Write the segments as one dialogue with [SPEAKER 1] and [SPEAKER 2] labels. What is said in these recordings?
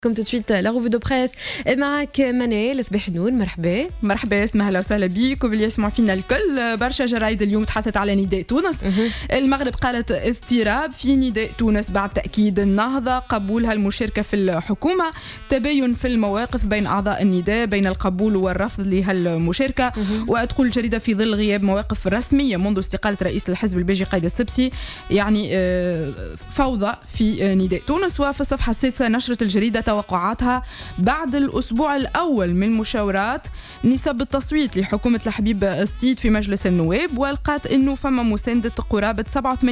[SPEAKER 1] كم tout de suite la revue de presse معك منال صباح نور.
[SPEAKER 2] مرحبا اسمها اهلا وسهلا بيك وباللي يسمعوا فينا الكل. برشا جرايد اليوم تحدثت على نداء تونس. المغرب قالت اضطراب في نداء تونس بعد تأكيد النهضة قبولها المشاركة في الحكومة، تباين في المواقف بين أعضاء النداء بين القبول والرفض لهالمشاركة. وتقول الجريدة في ظل غياب مواقف رسمية منذ استقالة رئيس الحزب البيجي قايد السبسي، يعني فوضى في نداء تونس. وفي الصفحة السادسة نشرت الجريدة توقعاتها بعد الأسبوع الأول من مشاورات نسب التصويت لحكومة الحبيب السيد في مجلس النواب، ولقات أنه فما مساندة قرابة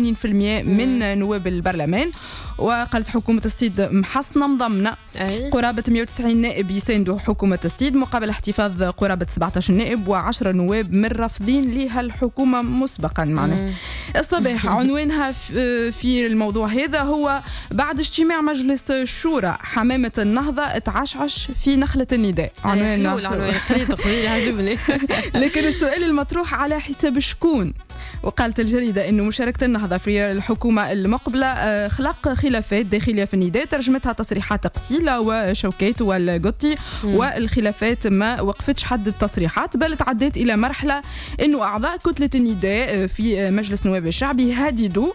[SPEAKER 2] 87% من نواب البرلمان. وقالت حكومة السيد محصنة مضمنة، قرابة 190 نائب يساندوا حكومة السيد مقابل احتفاظ قرابة 17 نائب و10 نواب من رافضين لها الحكومة مسبقا. معنا الصباح عنوانها في الموضوع هذا هو بعد اجتماع مجلس الشورى حمامة النهضة تعشعش في نخلة النداء.
[SPEAKER 1] عنوان قليل عجبني.
[SPEAKER 2] لكن السؤال المطروح على حساب شكون؟ وقالت الجريدة أنه مشاركة النهضة في الحكومة المقبلة خلق خلافات داخلية في النداء ترجمتها تصريحات قسيلة وشوكيت والقطي، والخلافات ما وقفتش حد التصريحات بل تعدت إلى مرحلة أنه أعضاء كتلة النداء في مجلس نواب الشعبي هددوا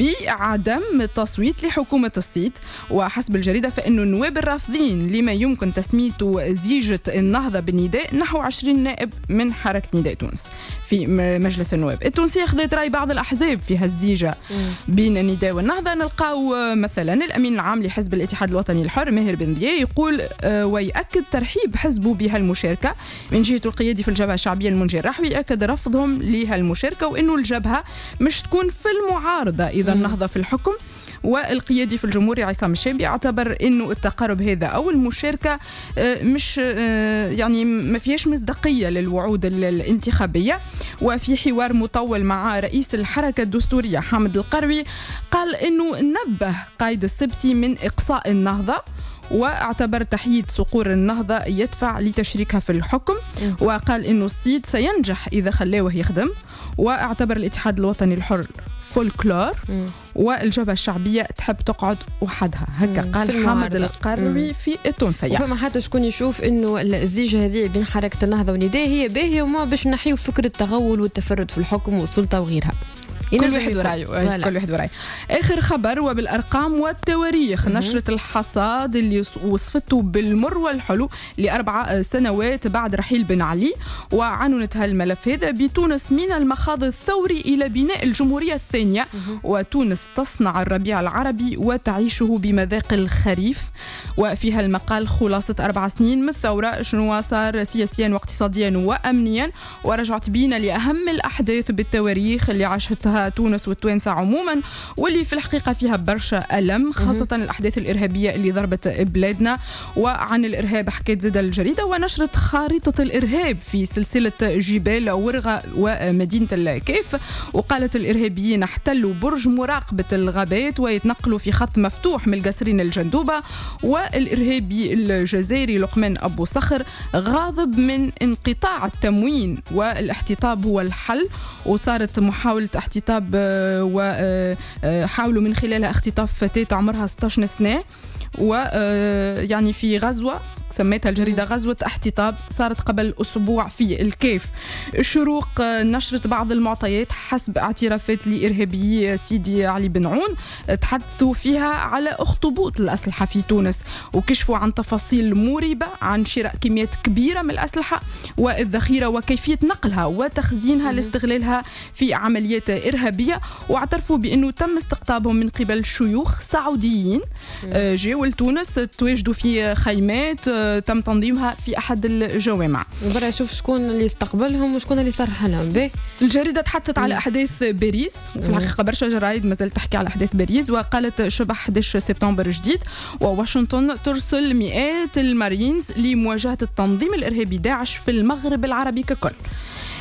[SPEAKER 2] بعدم التصويت لحكومة السيد. وحسب الجريدة فإنه النواب الرافضين لما يمكن تسميته زيجة النهضة بالنداء نحو 20 نائب من حركة نداء تونس في مجلس النواب التونسي أخذت رأي بعض الأحزاب في هالزيجة بين النداء والنهضة. نلقاو مثلا الأمين العام لحزب الاتحاد الوطني الحر ماهر بن ضياء يقول ويأكد ترحيب حزبه بهالمشاركة. من جهة القيادي في الجبهة الشعبية المنجي الرحوي أكد رفضهم لهالمشاركة وإنه الجبهة مش تكون في المعارضة إذا النهضة في الحكم. والقيادي في الجمهوري عصام الشابي اعتبر انه التقارب هذا او المشاركه مش يعني ما فيهاش مصداقيه للوعود الانتخابيه. وفي حوار مطول مع رئيس الحركه الدستوريه حامد القروي قال انه نبه قايد السبسي من اقصاء النهضه، واعتبر تحييد صقور النهضة يدفع لتشريكها في الحكم. وقال إنه السيد سينجح إذا خلاه يخدم. واعتبر الاتحاد الوطني الحر فولكلور والجبهة الشعبية تحب تقعد وحدها. هكا قال حامد القروي في التونسية.
[SPEAKER 1] وفما حتى شكون يشوف إنه الزيجة هذه بين حركة النهضة والنداء هي باهية وما باش نحيو فكرة التغول والتفرد في الحكم والسلطة وغيرها.
[SPEAKER 2] كل واحد ورأيه. آخر خبر وبالأرقام والتواريخ نشرة الحصاد اللي وصفته بالمر والحلو ل4 سنوات بعد رحيل بن علي، وعنونت هالملف هذا بتونس من المخاض الثوري إلى بناء الجمهورية الثانية، وتونس تصنع الربيع العربي وتعيشه بمذاق الخريف. وفيها المقال خلاصة 4 سنين من الثورة، شنو صار سياسيا واقتصاديا وأمنيا، ورجعت بينا لأهم الأحداث بالتواريخ اللي عاشتها تونس والتوانسة عموما واللي في الحقيقة فيها برشا ألم، خاصة الأحداث الإرهابية اللي ضربت بلادنا. وعن الإرهاب حكيت زاد الجريدة ونشرت خارطة الإرهاب في سلسلة جبال ورغة ومدينة الكيف. وقالت الإرهابيين احتلوا برج مراقبة الغابات ويتنقلوا في خط مفتوح من القصرين الجندوبة. والإرهابي الجزائري لقمان أبو صخر غاضب من انقطاع التموين والاحتطاب هو الحل، وصارت محاولة احتطاب وحاولوا من خلالها اختطاف فتاة عمرها 16 سنة. ويعني في غزوة سميتها الجريدة غزوة احتطاب صارت قبل أسبوع في الكيف. الشروق نشرت بعض المعطيات حسب اعترافات لإرهابي سيدي علي بن عون تحدثوا فيها على اخطبوط الأسلحة في تونس، وكشفوا عن تفاصيل مريبة عن شراء كميات كبيرة من الأسلحة والذخيرة وكيفية نقلها وتخزينها لاستغلالها في عمليات إرهابية. واعترفوا بأنه تم استقطابهم من قبل شيوخ سعوديين جاوا لتونس تواجدوا في خيمات تم تنظيمها في أحد الجوامع.
[SPEAKER 1] برا شوف شكون اللي استقبلهم وشكون اللي صرح لهم به.
[SPEAKER 2] الجريدة تحدثت على أحداث باريس، في الحقيقة برشا جرايد مازال تحكي على أحداث باريس. وقالت شبح 11 سبتمبر جديد وواشنطن ترسل مئات المارينز لمواجهة التنظيم الإرهابي داعش في المغرب العربي ككل.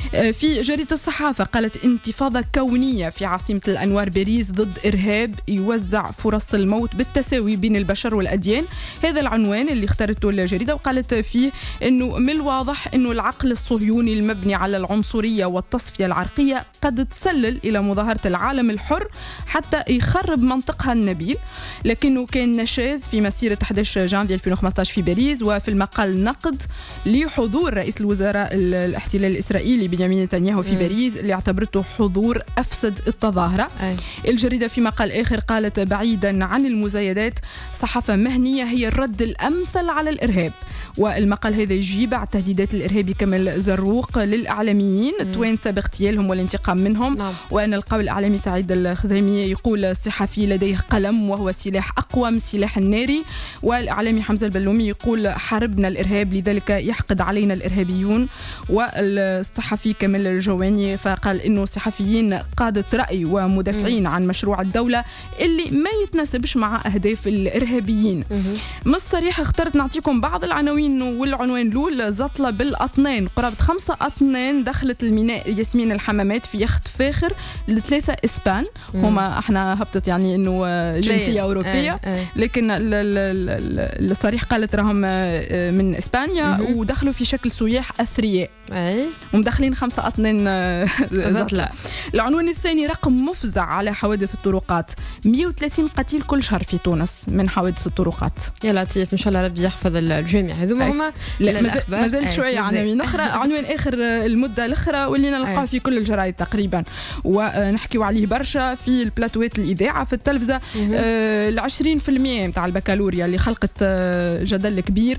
[SPEAKER 2] في جريدة الصحافة قالت انتفاضة كونية في عاصمة الأنوار باريس ضد إرهاب يوزع فرص الموت بالتساوي بين البشر والأديان. هذا العنوان اللي اختارته الجريدة، وقالت فيه أنه من الواضح أنه العقل الصهيوني المبني على العنصرية والتصفية العرقية قد تسلل إلى مظاهرة العالم الحر حتى يخرب منطقها النبيل، لكنه كان نشاز في مسيرة 11 جانفي 2015 في باريس. وفي المقال نقد لحضور رئيس الوزراء الاحتلال الإسرائيلي بنيامين نتنياهو في باريس اللي اعتبرته حضور أفسد التظاهرة. الجريدة في مقال آخر قالت بعيدا عن المزايدات صحافة مهنية هي الرد الأمثل على الإرهاب. والمقال هذا يجيب على التهديدات الإرهابي كمال زروق للإعلاميين التوانسة باغتيالهم والانتقام منهم. وأن القول الإعلامي سعيد الخزيمي يقول الصحفي لديه قلم وهو سلاح أقوى من السلاح الناري. والإعلامي حمزة البلومي يقول حاربنا الإرهاب لذلك يحقد علينا الإرهابيون. والصحفي كمال الجواني فقال إنه صحفيين قادة رأي ومدافعين عن مشروع الدولة اللي ما يتناسبش مع أهداف الإرهابيين. من الصريح اخترت نعطيكم بعض العناوين، والعنوان الأول زطلة بالأطنان، قرابة 5 أطنان دخلت الميناء ياسمين الحمامات في يخت فاخر ل3 إسبان. هما احنا هبطت يعني إنه جنسية أوروبية، لكن الصريح قالت راهم من إسبانيا ودخلوا في شكل سياح أثرياء ومدخلين 5 أطنان زطلة. العنوان الثاني رقم مفزع على حوادث الطرقات، 130 قتيل كل شهر في تونس من حوادث الطرقات.
[SPEAKER 1] يا لطيف إن شاء الله ربي يحفظ الجميع. هذوما هما
[SPEAKER 2] ما زال شوية عناوين أخرى. عنوان آخر المدة الأخرى واللي نلقاه في كل الجرايد تقريبا ونحكيو عليه برشا في البلاتوات الإذاعة في التلفزة. 20% متاع البكالوريا اللي خلقت جدل كبير،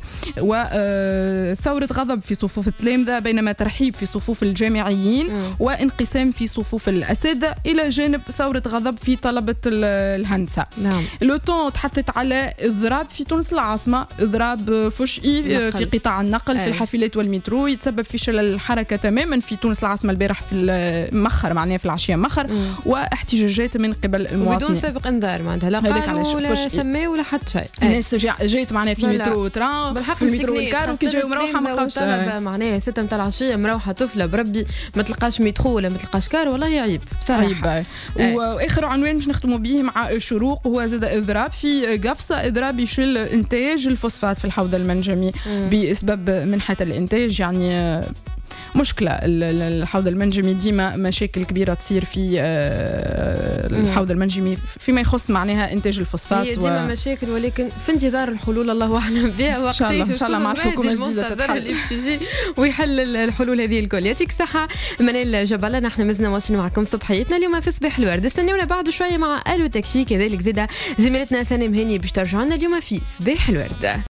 [SPEAKER 2] وثورة غضب في صفوف التلامذة بينما ترحيب في صفوف الجامعيين وانقسام في صفوف الأساتذة إلى جانب ثورة غضب في طلبة الهندسة. لوتون تحدثت على إضراب في تونس العاصمة، إضراب فشئي في قطاع النقل في الحافلات والمترو يتسبب في شلل الحركة تماما في تونس العاصمة البارح في المخر، معناها في العشية مخر، واحتجاجات من قبل المواطنين
[SPEAKER 1] بدون سابق انذار معناتها لا قالوا ولا سماوا ولا حتى شيء.
[SPEAKER 2] الناس جات معناها في مترو تران في المترو الكار وكي جايو مروحة ما لقاوش
[SPEAKER 1] معناها 6 متاع العشية مروحة طفلة بربي ما تلقاش مترو ولا ما تلقاش كار، والله عيب بصراحة. واخر عنوان باش نختموا به مع الشروق هو زاد اضراب في قفصة، اضراب يشل انتاج الفوسفات في الحوض المنجمي بسبب منحة الانتاج. يعني مشكلة الحوض المنجمي ديما مشاكل كبيرة تصير في الحوض المنجمي فيما يخص معناها إنتاج الفوسفات. هي ديما مشاكل ولكن في انتظار الحلول الله أعلم بها.
[SPEAKER 2] إن شاء الله مع الحكومة الجديدة تتحل
[SPEAKER 1] اللي باش يجي ويحل الحلول هذه الكل. يعطيك الصحة منال جبلة. نحن مازلنا واصلين معكم صبحيتنا اليوم في صباح الورد. استنونا بعد شوية مع ألو تاكسي، كذلك زيدا زميلتنا سنة مهني باش ترجع لنا اليوم في صباح الورد.